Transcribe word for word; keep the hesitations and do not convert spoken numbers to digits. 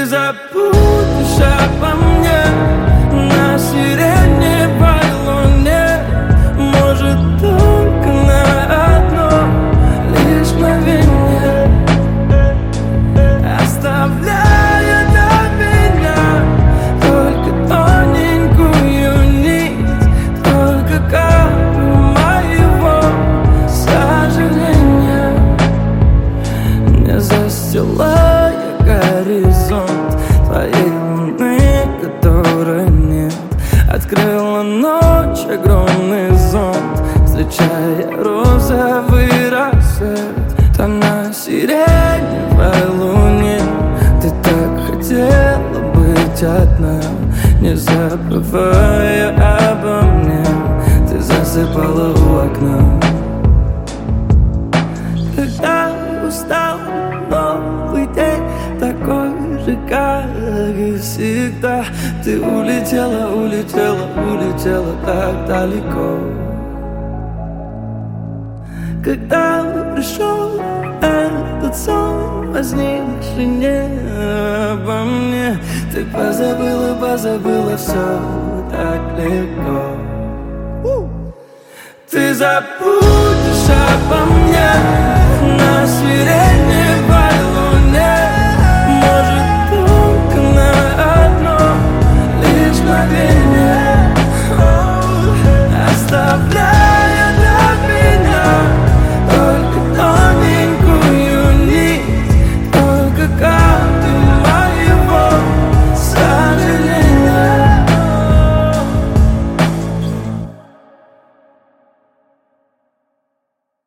забудешь обо мне на сиреневой луне. Может, только на одно лишь мгновение, оставляя до меня только тоненькую нить, только каплю моего сожаления. Не застилая горизонт твоей луны, которой нет, открыла ночь огромный зонт, встречая розовый рассвет. Там на сиреневой луне ты так хотела быть одна, не забывая обо мне, ты засыпала у окна. Когда устал новый день, такой же, как и всегда, ты улетела, улетела, улетела так далеко. Когда пришел этот сон, возникший не обо мне, ты позабыла, позабыла все так легко. Ты забудешь обо мне на свирепой